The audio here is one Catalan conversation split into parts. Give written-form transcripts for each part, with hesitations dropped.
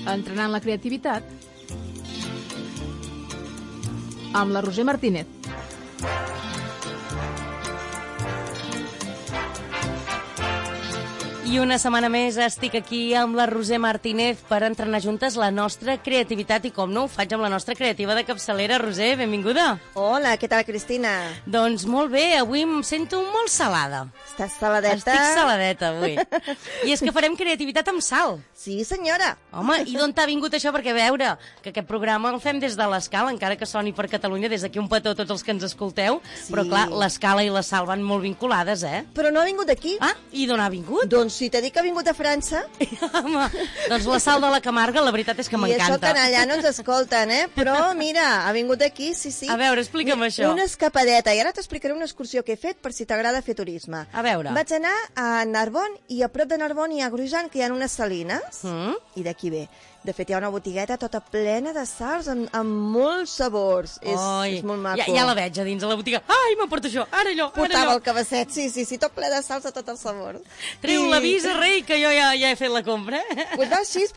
Entrenant la creativitat amb la Roser Martínez. I una setmana més estic aquí amb la Roser Martínez per entrenar juntes la nostra creativitat i, com no, ho faig amb la nostra creativa de capçalera. Roser, benvinguda. Hola, què tal, Cristina? Doncs molt bé, avui em sento molt salada. Estàs saladeta? Estic saladeta avui. I és que farem creativitat amb sal. Sí, senyora. Home, i d'on t'ha vingut això? Perquè, a veure, que aquest programa el fem des de l'Escala, encara que soni per Catalunya, des d'aquí un petó a tots els que ens escolteu, sí. Però clar, l'Escala i la sal van molt vinculades, eh? Però no ha vingut d'aquí. Ah, i d'on ha vingut? Doncs si t'he dit que ha vingut a França. Home, doncs la sal de la Camarga, la veritat és que m'encanta. I això que allà no ens escolten, eh? Però mira, ha vingut aquí, sí. A veure, explica'm això. Una escapadeta, i ara t'explicaré una excursió que he fet per si t'agrada fer turisme. A veure. Vaig anar a Narbonne, i a prop de Narbonne hi ha Grujan, que hi ha unes salines, i d'aquí ve. De fet, hi ha una botigueta tota plena de sals amb molts sabors. És molt maco. Ja la veig a dins de la botiga. Ai, m'emporto això, ara allò, Portava el cabasset, sí, tot ple de sals de tots els sabors. Treu l'avís, rei, que jo ja he fet la compra. Pues va així.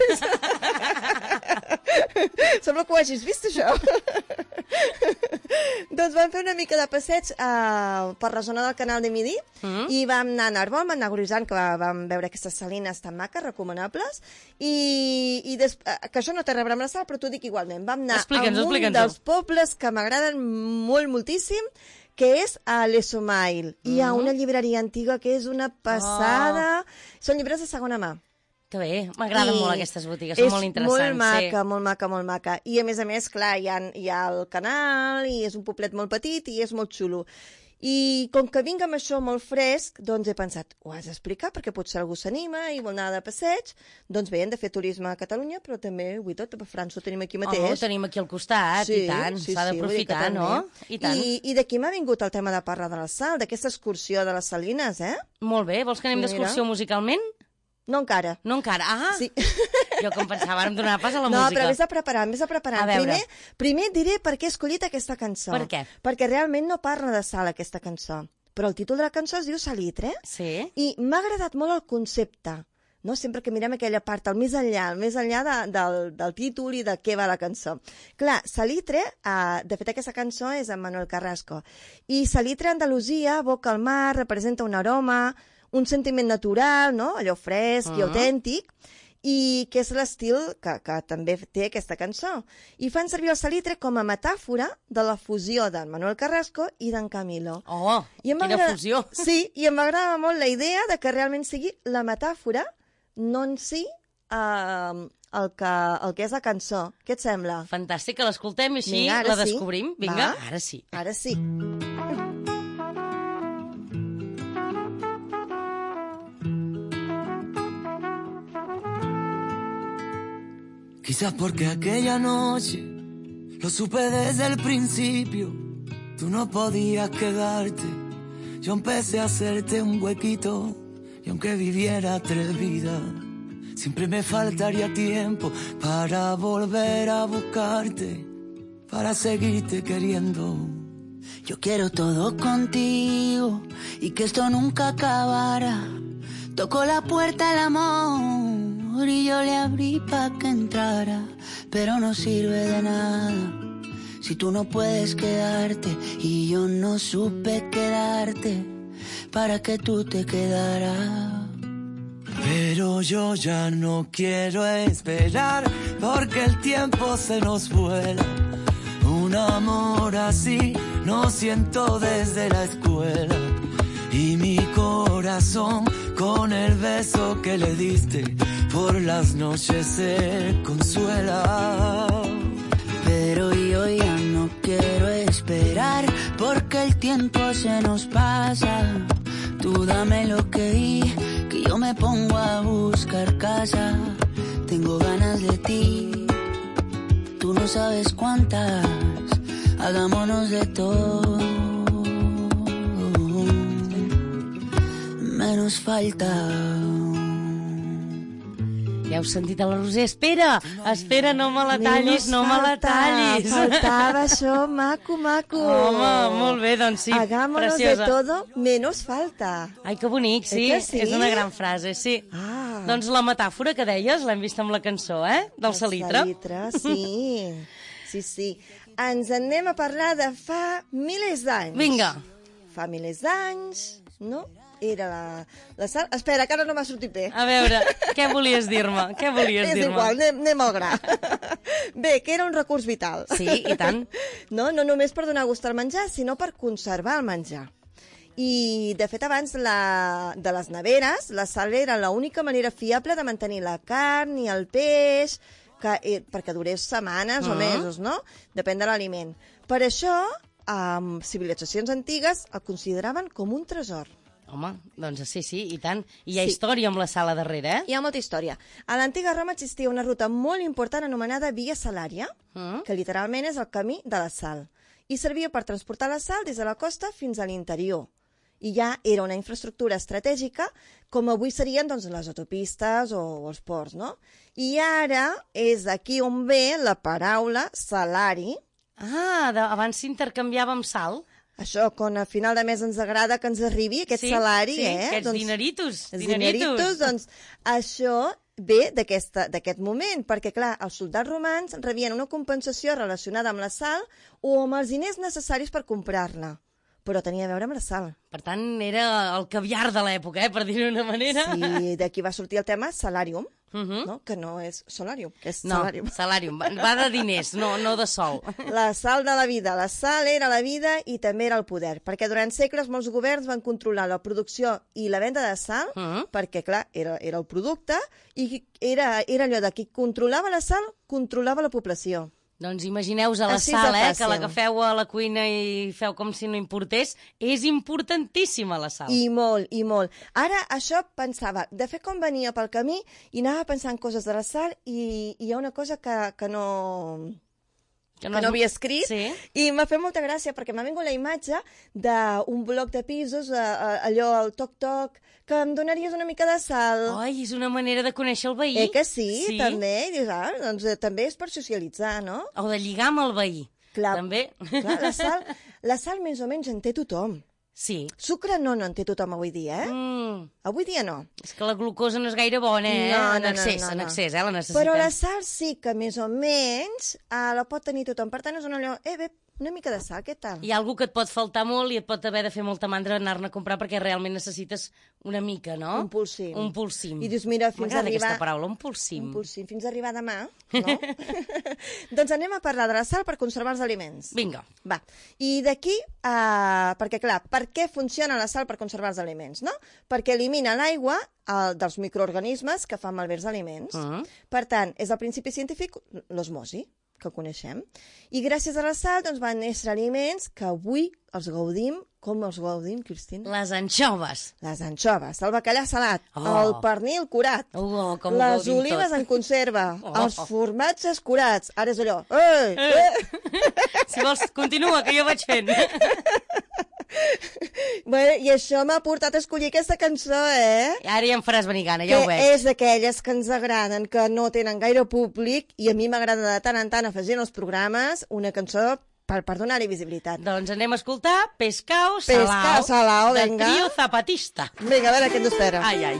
Sembla que ho hagis vist, això. Doncs vam fer una mica de passeig per la zona del Canal de Midi i vam anar a Narbonne, vam anar a Grujan, que vam veure aquestes salines tan maques, recomanables, i que això no té a veure amb la sal, però t'ho dic igualment. Vam anar a un dels pobles que m'agraden moltíssim, que és a Les Sommeil. Hi ha una llibreria antiga que és una passada. Són llibres de segona mà. Que bé, m'agraden molt aquestes botigues, són molt interessants. És molt maca. I a més, clar, hi ha el canal, i és un poblet molt petit, i és molt xulo. I com que vinc amb això molt fresc, doncs he pensat, ho has d'explicar, perquè potser algú s'anima i vol anar de passeig. Doncs bé, hem de fer turisme a Catalunya, però també, a França ho tenim aquí mateix. Ho tenim aquí al costat, i tant, s'ha d'aprofitar, no? I tant. I d'aquí m'ha vingut el tema de parlar de la sal, d'aquesta excursió de les salines, eh? Molt bé, vols que anem d'excursió musicalment? No encara. Sí. Jo com pensava, ara em donava pas a la música. No, però vés a preparar. Primer et diré per què he escollit aquesta cançó. Per què? Perquè realment no parla de sal, aquesta cançó. Però el títol de la cançó es diu Salitre. Sí. I m'ha agradat molt el concepte. No? Sempre que mirem aquella part, el més enllà del títol i de què va la cançó. Clar, Salitre, de fet aquesta cançó és amb Manuel Carrasco, i Salitre a Andalusia evoca el mar, representa un aroma, un sentiment natural, no? Allò fresc i autèntic, i que és l'estil que també té aquesta cançó. I fan servir el salitre com a metàfora de la fusió d'en Manuel Carrasco i d'en Camilo. Oh, quina fusió! Sí, i m'agrada molt la idea de que realment sigui la metàfora, no en si el que és la cançó. Què et sembla? Fantàstic, que l'escoltem i així la descobrim. Vinga, ara sí. Ara sí. Quizás porque aquella noche lo supe desde el principio. Tú no podías quedarte. Yo empecé a hacerte un huequito. Y aunque viviera 3 vidas, siempre me faltaría tiempo para volver a buscarte, para seguirte queriendo. Yo quiero todo contigo y que esto nunca acabara. Tocó la puerta el amor y yo le abrí pa' que entrara, pero no sirve de nada si tú no puedes quedarte y yo no supe quedarte para que tú te quedaras. Pero yo ya no quiero esperar porque el tiempo se nos vuela. Un amor así no siento desde la escuela. Y mi corazón con el beso que le diste por las noches se consuela. Pero yo ya no quiero esperar porque el tiempo se nos pasa. Tú dame lo que yo me pongo a buscar casa. Tengo ganas de ti, tú no sabes cuántas. Hagámonos de todo, menos falta. Ja heu sentit a la Roser? Espera, no me la tallis, no me la tallis. Faltava això, maco. Home, molt bé, doncs sí, Hagámonos preciosa. de todo, menos falta. Ai, que bonic, sí, que sí? És una gran frase, sí. Ah, Doncs la metàfora que deies, l'hem vist amb la cançó, del salitre. El salitre, sí. Sí. Ens anem a parlar de fa milers d'anys. Vinga. Fa milers d'anys, no? Era la sal... Espera, que ara no m'ha sortit bé. A veure, què volies dir-me? És igual, anem al gra. Bé, que era un recurs vital. Sí, i tant. No només per donar gust al menjar, sinó per conservar el menjar. I, de fet, abans de les neveres, la sal era l'única manera fiable de mantenir la carn i el peix, perquè durés setmanes o mesos, no? Depèn de l'aliment. Per això, civilitzacions antigues el consideraven com un tresor. Home, doncs sí, i tant. I hi ha història amb la sal a darrere, Hi ha molta història. A l'antiga Roma existia una ruta molt important anomenada Via Salària, que literalment és el camí de la sal, i servia per transportar la sal des de la costa fins a l'interior. I ja era una infraestructura estratègica, com avui serien doncs, les autopistes o els ports, no? I ara és aquí on ve la paraula salari. Abans s'intercanviava amb sal. Això, quan a final de mes ens agrada que ens arribi aquest salari, aquests dineritos. Els dineritos, doncs això ve d'aquest moment, perquè, clar, els soldats romans rebien una compensació relacionada amb la sal o amb els diners necessaris per comprar-la, però tenia a veure amb la sal. Per tant, era el caviar de l'època, per dir-ho d'una manera. Sí, d'aquí va sortir el tema salarium, no? Que no és solarium, que és salarium. No, salarium, va de diners, no de sol. La sal de la vida. La sal era la vida i també era el poder, perquè durant segles molts governs van controlar la producció i la venda de sal, perquè, clar, era el producte, i era allò de qui controlava la sal, controlava la població. Doncs imagineu-vos a la sal, que l'agafeu a la cuina i feu com si no importés. És importantíssima la sal. I molt. Ara això pensava, de fet com venia pel camí i anava pensant coses de la sal i hi ha una cosa que no havia escrit, i m'ha fet molta gràcia perquè m'ha vingut la imatge d'un bloc de pisos, allò, el toc-toc, que em donaries una mica de sal. Ai, és una manera de conèixer el veí. Que sí, també. I dius, doncs també és per socialitzar, no? O de lligar amb el veí. Clar, també. Clar, la sal més o menys en té tothom. Sí. Sucre no en té tothom avui dia, Avui dia no. És que la glucosa no és gaire bona, No. En excés, la necessitem. Però la sal sí que més o menys la pot tenir tothom. Per tant, és allò, una mica de sal, què tal? Hi ha algú que et pot faltar molt i et pot haver de fer molta mandra anar-ne a comprar perquè realment necessites una mica, no? Un polsim. Un polsim. I dius, mira, fins a arribar... M'agrada aquesta paraula, un polsim. Un polsim, fins a arribar demà, no? Doncs anem a parlar de la sal per conservar els aliments. Vinga. Va. I d'aquí, perquè clar, per què funciona la sal per conservar els aliments, no? Perquè elimina l'aigua dels microorganismes que fan malbé els aliments. Per tant, és el principi científic, l'osmosi, que coneixem. I gràcies a la sal doncs, van néixer aliments que avui els gaudim. Com els gaudim, Cristina? Les anxoves. Les anxoves, el bacallà salat, el pernil curat, les olives en conserva, els formatges curats. Ara és allò... Si vols, continua, que jo vaig fent. Bueno, i això m'ha portat a escollir aquesta cançó, Ara ja em faràs venir gana, ja ho veig. Que és d'aquelles que ens agraden, que no tenen gaire públic, i a mi m'agrada de tant en tant afegir en els programes una cançó per donar-hi visibilitat. Doncs anem a escoltar Pescao Salao, de vinga. Trio Zapatista. Vinga, a veure què ens espera. Ai.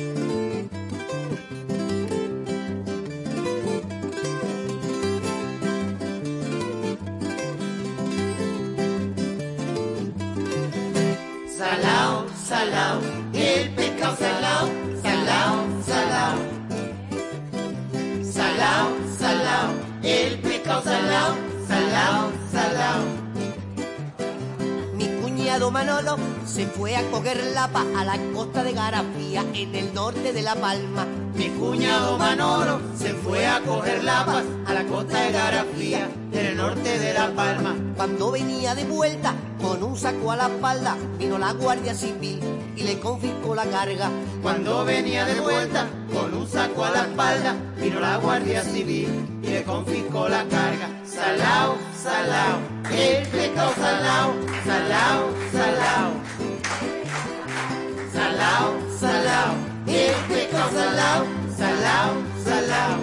Salao, salao, el pescado salao, salao, salao. Salao, salao, el pescado salao, salao, salao. Mi cuñado Manolo se fue a coger lapa a la costa de Garafía, en el norte de La Palma. Mi cuñado Manolo se fue a coger lapas a la costa de Garafía, en el norte de La Palma. Cuando venía de vuelta con un saco a la espalda, vino la Guardia Civil y le confiscó la carga. Cuando venía de vuelta con un saco a la espalda, vino la Guardia Civil y le confiscó la carga. Salao, salao, el pescado salao, salao, salao. Salao, salao, el pescado salao, salao, salao.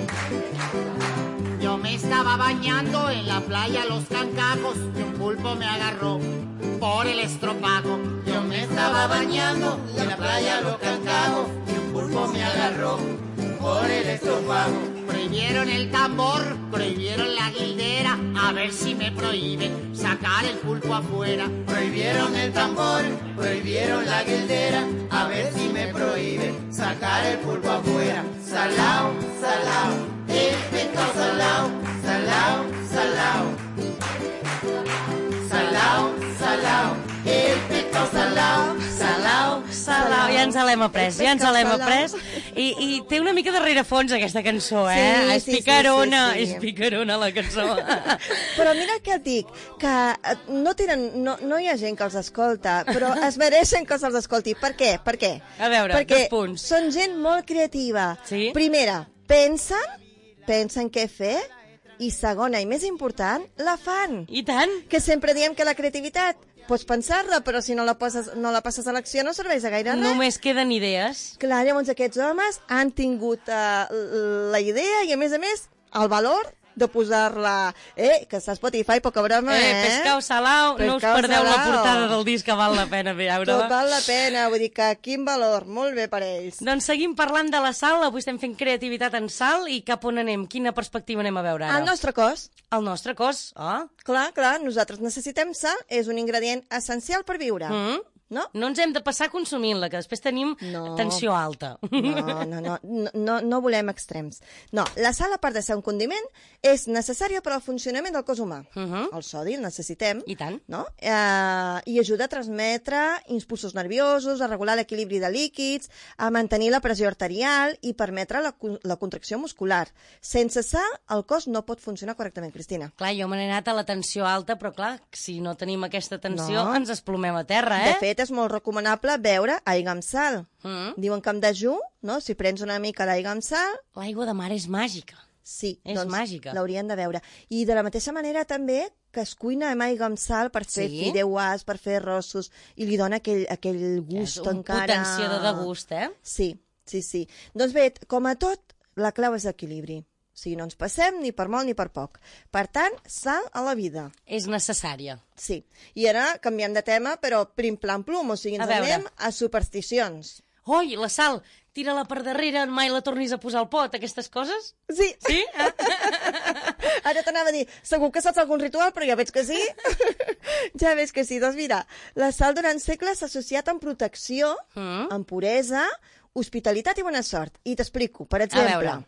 Yo me estaba bañando en la playa Los Cancajos y un pulpo me agarró por el estropajo. Yo me estaba bañando en la playa Los Cancajos y un pulpo me agarró por el estómago. Prohibieron el tambor, prohibieron la guildera, a ver si me prohíben sacar el pulpo afuera. Prohibieron el tambor, prohibieron la guildera, a ver si me prohíben sacar el pulpo afuera. Salao, salao, el pescado salao, salao, salao. Salao, salao, el pescado salao, salao, Salau, ja ens l'hem après. I té una mica de rerefons aquesta cançó, eh? Sí, És picarona, sí. és picarona la cançó. Però mira què et dic, que no hi ha gent que els escolta, però es mereixen que se'ls escolti. Per què? A veure, Perquè 2 punts. són gent molt creativa. Sí? Primera, pensen què fer, i segona, i més important, la fan. I tant. Que sempre diem que la creativitat pots pensar-la, però si no la passes a l'acció no serveix a gaire res. Només queden idees. Clar, llavors aquests homes han tingut la idea i, a més, el valor de posar-la... que està a Spotify, poca broma, Pescau Salau, no us Pescau perdeu la Salau. portada del disc, que val la pena veure-la. Tot val la pena, vull dir que quin valor, molt bé per ells. Doncs seguim parlant de la sal, avui estem fent creativitat en sal, i cap on anem? Quina perspectiva anem a veure ara? El nostre cos, El nostre cos, clar, nosaltres necessitem sal, és un ingredient essencial per viure, no? No ens hem de passar consumint-la, que després tenim tensió alta. No volem extrems. No, la sal, a part de ser un condiment, és necessària per al funcionament del cos humà. El sodi el necessitem. I tant. No? I ajuda a transmetre impulsos nerviosos, a regular l'equilibri de líquids, a mantenir la pressió arterial i permetre la contracció muscular. Sense sal, el cos no pot funcionar correctament, Cristina. Clar, jo me n'he anat a la tensió alta, però clar, si no tenim aquesta tensió, ens esplomem a terra, De fet, és molt recomanable beure aigua amb sal. Diuen que amb dejú, no? Si prens una mica d'aigua amb sal... L'aigua de mar és màgica. Sí, És màgica. L'haurien de veure. I de la mateixa manera també que es cuina amb aigua amb sal per fer fideuàs, per fer arrossos, i li dona aquell gust És un encara... potenciador de gust, eh? Sí. Doncs bé, com a tot, la clau és l'equilibri. O sigui, no ens passem ni per molt ni per poc. Per tant, sal a la vida. És necessària. Sí. I ara canviem de tema, però plim-plam-plum, o sigui, ens anem a supersticions. Oi, la sal, tira-la per darrere, mai la tornis a posar al pot, aquestes coses? Sí. Sí? Ara t'anava a dir, segur que saps algun ritual, però ja veig que sí. Ja veig que sí. Doncs mira, la sal durant segles s'ha associat amb protecció, amb puresa, hospitalitat i bona sort. I t'explico, per exemple,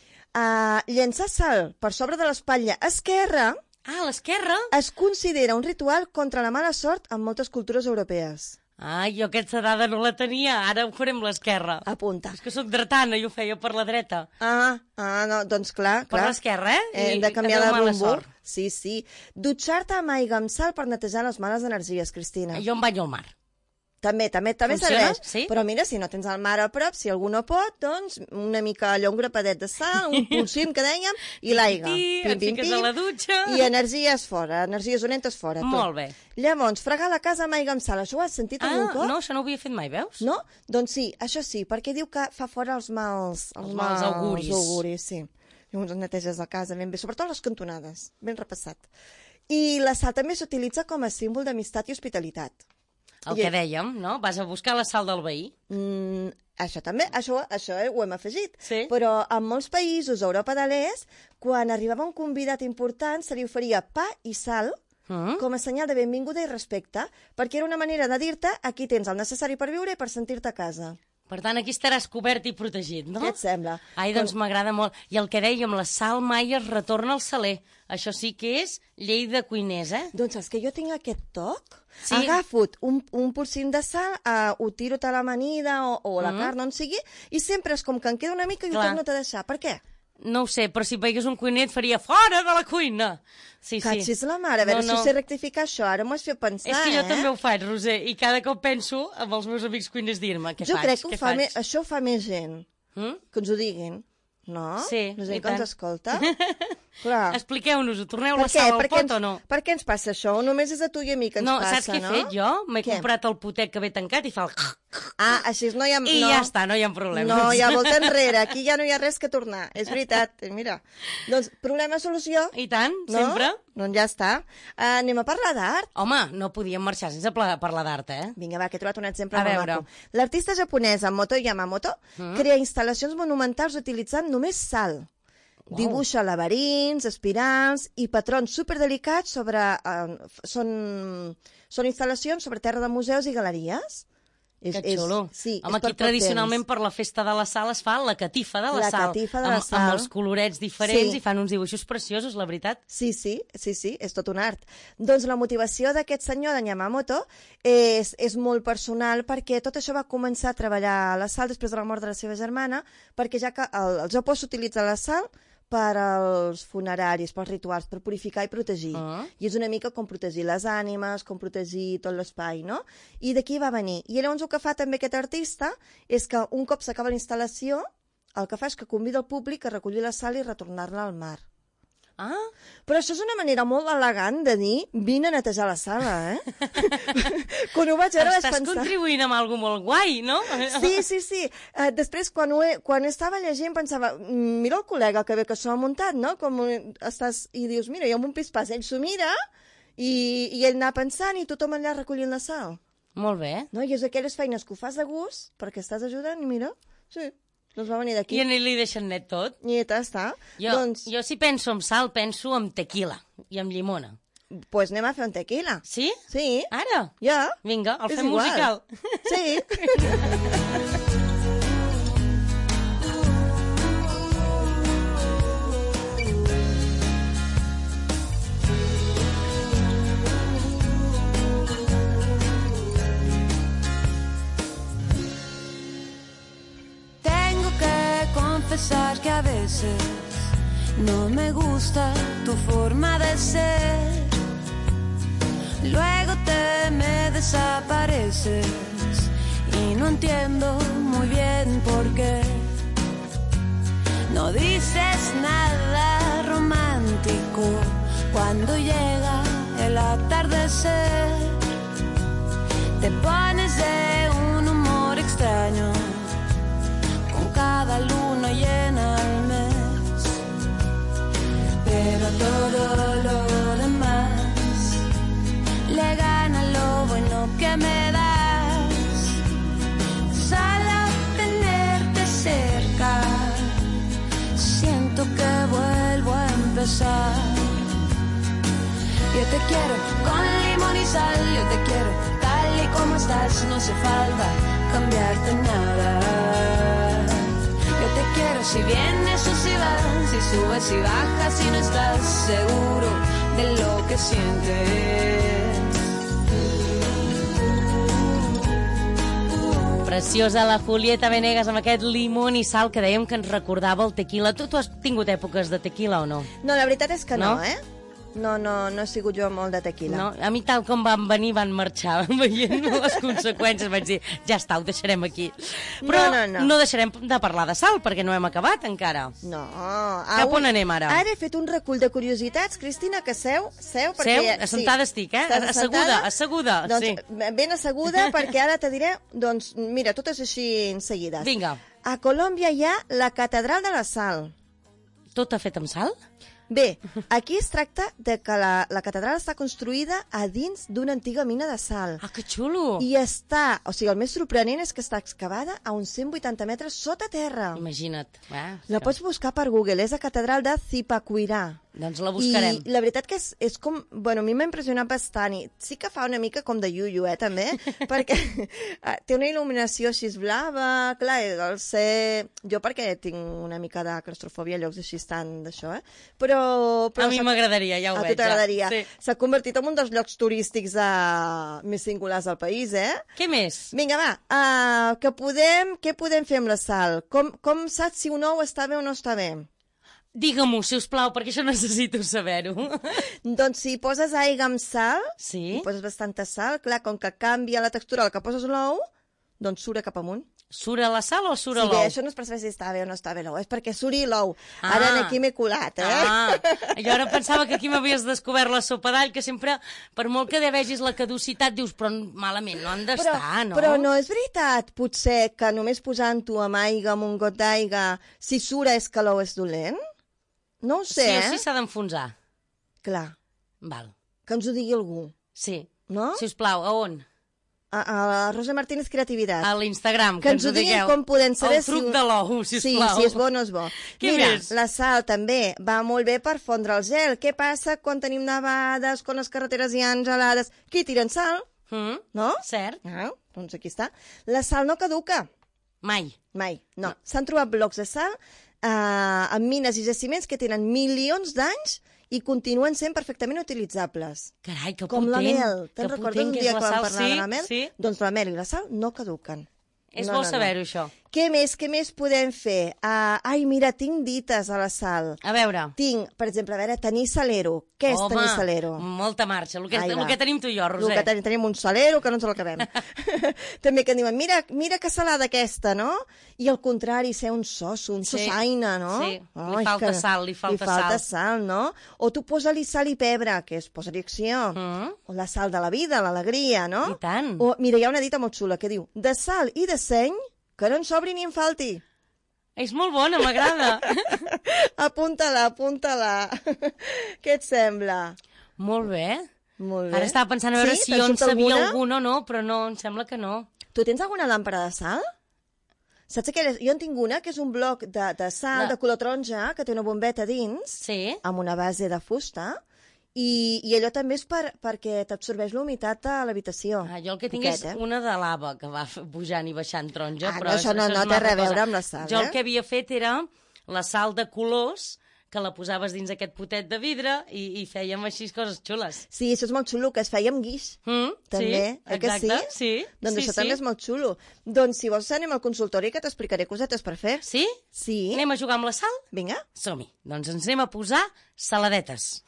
llençar sal per sobre de l'espatlla esquerra l'esquerra? es considera un ritual contra la mala sort en moltes cultures europees. Jo aquesta dada no la tenia, ara ho farem l'esquerra. Apunta. És que sóc dretana i ho feia per la dreta. No, doncs clar. Per l'esquerra, Hem de canviar de mala rumbo. sort. Sí. Dutxar-te amb aigua amb sal per netejar les males energies, Cristina. Jo em banyo al mar. També Funciona? serveix. Sí? Però mira, si no tens el mar a prop, si algú no pot, doncs una mica allò, un grapadet de sal, un polsim que dèiem, i l'aigua. Et fiques a la dutxa. I energies fora, energies dolentes fora. Molt bé. Llavors, fregar la casa amb aigua amb sal, això ho has sentit algun cop? No, això no ho havia fet mai, veus? No? Doncs sí, això sí, perquè diu que fa fora els mals auguris. Els auguris, sí. Llavors neteges la casa ben bé, sobretot les cantonades, ben repassat. I la sal també s'utilitza com a símbol d'amistat i hospitalitat. El que dèiem, no? Vas a buscar la sal del veí. Això també, això ho hem afegit. Sí. Però en molts països d'Europa de l'Est, quan arribava un convidat important, se li oferia pa i sal com a senyal de benvinguda i respecte, perquè era una manera de dir-te aquí tens el necessari per viure i per sentir-te a casa. Per tant, aquí estaràs cobert i protegit, no? Què et sembla? Ai, doncs m'agrada molt. I el que dèiem, la sal mai es retorna al saler. Això sí que és llei de cuiners, eh? Doncs saps que jo tinc aquest toc? Sí. Agafo un polsim de sal, ho tiro a l'amanida o a la carn, on sigui, i sempre és com que en queda una mica i ho torno a deixar. Per què? No ho sé, però si veigués un cuiner et faria fora de la cuina. Sí. Catxis la mare, a veure si ho sé rectificar això, ara m'ho has fet pensar, És que jo també ho faig, Roser, i cada cop penso amb els meus amics cuiners dir-me què faig, Jo crec que això ho fa més gent, que ens ho diguin, no? Sí, la gent que ens escolta. Clar. Expliqueu-nos-ho, torneu la sal al pot o no? Per què ens passa això? O només és a tu i a mi que ens passa, no? Saps què he fet jo? M'he comprat el potet que ve tancat i fa el... Així no hi ha... I ja està, no hi ha problemes. No, hi ha volta enrere, aquí ja no hi ha res que tornar, és veritat, mira. Doncs problema-solució. I tant, no? sempre. Doncs ja està. Anem a parlar d'art? Home, no podíem marxar sense parlar d'art, Vinga, va, que he trobat un exemple a molt veure. maco. L'artista japonesa Moto Yamamoto crea instal·lacions monumentals utilitzant només sal. Wow. Dibuixa laberints, espirals i patrons superdelicats sobre... Són instal·lacions sobre terra de museus i galeries. Que xulo. Sí, home, aquí tradicionalment per la festa de la sal es fa la catifa de la sal. La catifa de la sal. Amb els colorets diferents Sí. i fan uns dibuixos preciosos, la veritat. Sí, és tot un art. Doncs la motivació d'aquest senyor, de Yamamoto, és molt personal perquè tot això va començar a treballar a la sal després de la mort de la seva germana, perquè ja que al Japó s'utilitza la sal per als funeraris, pels rituals, per purificar i protegir. I és una mica com protegir les ànimes, com protegir tot l'espai, no? I d'aquí va venir. I llavors el que fa també aquest artista és que un cop s'acaba la instal·lació, el que fa és que convida el públic a recollir la sal i retornar-la al mar. Ah, però això és una manera molt elegant de dir vine a netejar la sala, Quan ho vaig veure vaig estàs pensar... contribuint amb alguna molt guai, no? Sí. Després, quan estava llegint, pensava, mira el col·lega que bé que s'ho ha muntat, no? Com estàs... I dius, mira, hi ha un pispàs, ell s'ho mira i ell anar pensant i tothom allà recollint la sal. Molt bé. No? I és aquelles feines que ho fas de gust perquè estàs ajudant i mira, sí, doncs va venir d'aquí. I a li deixen net tot? I està. Jo si penso en sal, penso en tequila i en llimona. Pues anem a fer un tequila. Sí? Sí. Ara? Ja. Vinga, el És fem igual. musical. Sí. Tengo que confesar que a veces no me gusta tu forma de ser. Luego te me desapareces y no entiendo muy bien por qué. No dices nada romántico cuando llega el atardecer. Te pones de un humor extraño con cada luna llena al mes. Pero todo lo demás le gana lo bueno que me das. Solo tenerte cerca, siento que vuelvo a empezar. Yo te quiero con limón y sal, yo te quiero tal y como estás, no hace falta cambiarte nada. Yo te quiero si vienes o si vas, si subes y bajas, si no estás seguro de lo que sientes. Preciosa la Julieta Venegas amb aquest limón i sal que dèiem que ens recordava el tequila. Tu has tingut èpoques de tequila o no? No, la veritat és que no, No? No he sigut jo molt de tequila. No? A mi tal com van venir van marxar veient les conseqüències. Vaig dir, ja està, ho deixarem aquí. Però No. deixarem de parlar de sal perquè no hem acabat encara. No. Cap on anem ara? Ara he fet un recull de curiositats, Cristina, que seu perquè... Seu? Assentada estic, Estàs asseguda, doncs, sí. Ben asseguda, perquè ara te diré, doncs, mira, totes així en seguides. Vinga. A Colòmbia hi ha la Catedral de la Sal. Tot ha fet amb sal? Bé, aquí es tracta de que la catedral està construïda a dins d'una antiga mina de sal. Ah, que xulo! I està, o sigui, el més sorprenent és que està excavada a uns 180 metres sota terra. Imagina't. La pots buscar per Google, és la catedral de Zipaquirá. Doncs la buscarem. I la veritat que és com... Bueno, a mi m'ha impressionat bastant i sí que fa una mica com de iuiu, també, perquè té una il·luminació així blava, clar, el ser... Jo perquè tinc una mica de claustrofòbia a llocs així tan d'això, però a mi m'agradaria, ja ho veig. A tu t'agradaria. Sí. S'ha convertit en un dels llocs turístics més singulars del país, Què més? Vinga, va, què podem fer amb la sal? Com saps si un ou està bé o no està bé? Digue-m'ho, sisplau, perquè això necessito saber-ho. Doncs si poses aigua amb sal, Sí? poses bastanta sal, clar, com que canvia la textura del que poses l'ou, doncs sura cap amunt. Sura la sal o sura Sí, l'ou? bé, això no és per saber si està bé o no està bé l'ou, és perquè suri l'ou. Ara aquí m'he colat, Jo ara pensava que aquí m'havies descobert la sopa d'all, que sempre, per molt que vegis la caducitat, dius, però malament no han d'estar, no? Però no és veritat, potser, que només posant-ho amb aigua, amb un got d'aigua, si sura és que l'ou és dolent? No ho sé, Sí o sí s'ha d'enfonsar. Clar, Val. que ens ho digui algú, Sí. no? Sisplau, a on? A Rosa Martínez Creativitat. A l'Instagram, Que ens ho diguin digueu. com podem saber El truc de l'ou, sisplau. Sí, si és bo o no és bo. Què Mira, més? la sal també va molt bé per fondre el gel. Què passa quan tenim nevades, quan les carreteres hi ha gelades? Qui tiren sal? No? Cert. Doncs aquí està. La sal no caduca. Mai. Mai, no. S'han trobat blocs de sal amb mines i jaciments que tenen milions d'anys i continuen sent perfectament utilitzables. Carai, que Com la potent. mel. Te'n Que recordes potent un que dia és que la vam sal? parlar de la mel? Sí. Doncs la mel i la sal no caduquen. És bo saber-ho, això. Què més podem fer? Ai, mira, tinc dites a la sal. A veure. Tinc, per exemple, a veure, tenir salero. Què és tenir salero? Molta marxa. El Ai, va. que tenim tu i jo, El Roser. que tenim un salero que no ens l'acabem. També que diuen, mira que salada aquesta, no? I al contrari, ser un soso, un sosaina, no? Sí, li falta sal, li falta sal, no? O tu posa-li sal i pebre, que és posa-li acció. O la sal de la vida, l'alegria, no? I tant. O, mira, hi ha una dita molt xula que diu, de sal i de seny, que no en sobri ni en falti. És molt bona, m'agrada. Apunta-la. Què et sembla? Molt bé. Molt bé. Ara estava pensant a veure Sí? si Te'n jo en surt sabia alguna? alguna o no, però no, em sembla que no. Tu tens alguna làmpara de sal? Saps aquelles? Jo en tinc una que és un bloc de sal de color taronja que té una bombeta dins, Sí? amb una base de fusta, i allò també és perquè t'absorbeix l'humitat a l'habitació. Jo el que tinc Poquet, és una de lava que va pujant i baixant taronja. Ah, però no, això no és té una res a altra veure cosa. amb la sal, Jo el eh? que havia fet era la sal de colors, que la posaves dins aquest potet de vidre i fèiem així coses xules. Sí, això és molt xulo, que es feia amb guix. També, sí, que sí? exacte, sí. Doncs això també és molt xulo. Doncs si vols anem al consultori que t'explicaré cosetes per fer. Sí? Sí. Anem a jugar amb la sal? Vinga. Som-hi. Doncs ens anem a posar saladetes.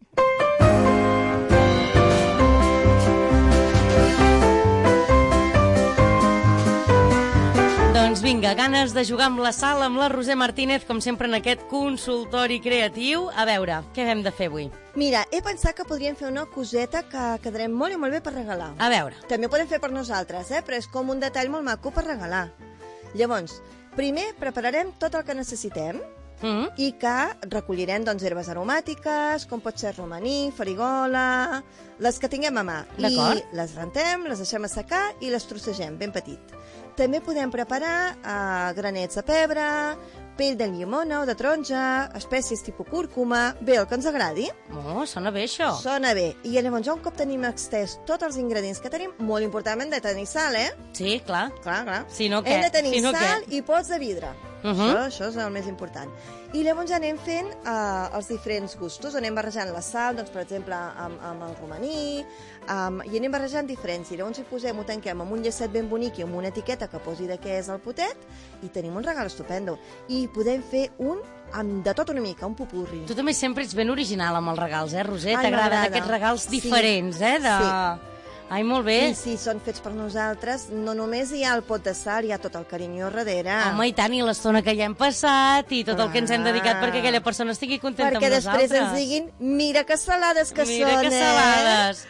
Doncs vinga, ganes de jugar amb la sal amb la Roser Martínez, com sempre en aquest consultori creatiu. A veure, què hem de fer avui? Mira, he pensat que podríem fer una coseta que quedarem molt i molt bé per regalar. A veure. També ho podem fer per nosaltres, però és com un detall molt maco per regalar. Llavors, primer prepararem tot el que necessitem i que recollirem doncs, herbes aromàtiques, com pot ser romaní, farigola, les que tinguem a mà. I les rentem, les deixem assecar i les trossegem ben petit. També podem preparar granets de pebre, pell de llimona o de taronja, espècies tipus cúrcuma, bé, el que ens agradi. Oh, sona bé, això. Sona bé. I llavors, un cop tenim extès tots els ingredients que tenim, molt important, hem de tenir sal, Sí, clar. Clar. Si no, què? Hem de tenir Si no, sal què? i pots de vidre. Això és el més important. I llavors anem fent els diferents gustos. Anem barrejant la sal, doncs, per exemple, amb el romaní, i anem barrejant diferents. I llavors hi posem, ho tanquem amb un llacet ben bonic i amb una etiqueta que posi de què és el potet, i tenim un regal estupendo. I podem fer de tot una mica, un popurri. Tu també sempre ets ben original amb els regals, Roser? Ai, T'agraden m'agrada. aquests regals Sí. diferents, Sí. Ai, molt bé. I si són fets per nosaltres, no només hi ha el pot de sal, hi ha tot el carinyo darrere. Home, i tant, i l'estona que ja hem passat, i tot el que ens hem dedicat perquè aquella persona estigui contenta perquè amb nosaltres. després ens diguin, mira que salades que Mira són, que salades.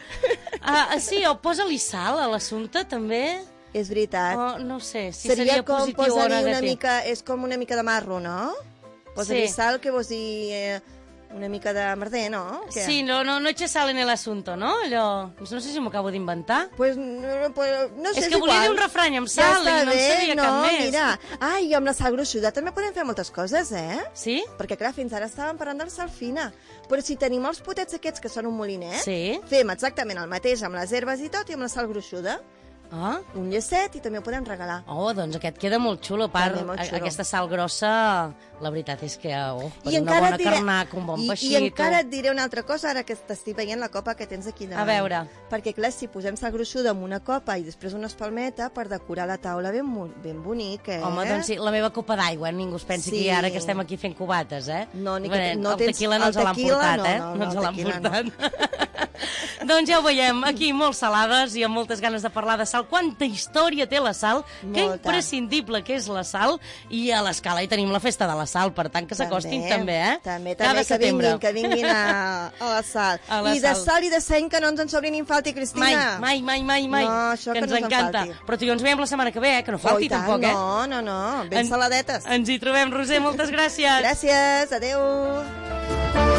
Sí, o posa-li sal a l'assumpte, també. És veritat. Oh, no sé, si Seria seria com positiu o posar-hi una negatiu. mica, és com una mica de marro, no? Posa-li Sí. sal, que vols dir una mica de merder, no? Què? Sí, no eche sal en el asunto, no? Allò... No sé si m'ho acabo d'inventar. Pues no sé, És que volia dir un refrany amb sal i no en sabia cap més. Mira. I amb la sal gruixuda també podem fer moltes coses, Sí? Perquè, clar, fins ara estàvem parlant de la sal fina. Però si tenim els potets aquests que són un molinet, Sí. fem exactament el mateix amb les herbes i tot i amb la sal gruixuda. Ah. Un llacet i també ho podem regalar. Oh, doncs aquest queda molt xulo. A part, També molt xulo. aquesta sal grossa, la veritat és que per I una encara bona et diré- carnaca, un bon I peixito... encara et diré una altra cosa, ara que t'estic veient la copa que tens aquí davant. A veure. Perquè, clar, si posem sal gruixuda en una copa i després una espalmeta per decorar la taula ben bonic, Home, doncs sí, la meva copa d'aigua, ningú es pensi Sí. que ara que estem aquí fent cubates, No, ni Bé, que no el tens... tequila no ens l'han portat, no, No ens l'han tequila portat. Doncs ja ho veiem, aquí molt salades i amb moltes ganes de parlar de sal. Quanta història té la sal, que imprescindible que és la sal, i a l'Escala hi tenim la festa de la sal, per tant que s'acostin també, També, que vinguin a la sal. I de sal i de seny que no ens en sobri ni en falti, Cristina. Mai. No, això que ens no ens en encanta. falti. Però tu i jo ens veiem la setmana que ve, que no falti tampoc, No, ben saladetes. Ens hi trobem, Roser, moltes gràcies. Gràcies, adeu.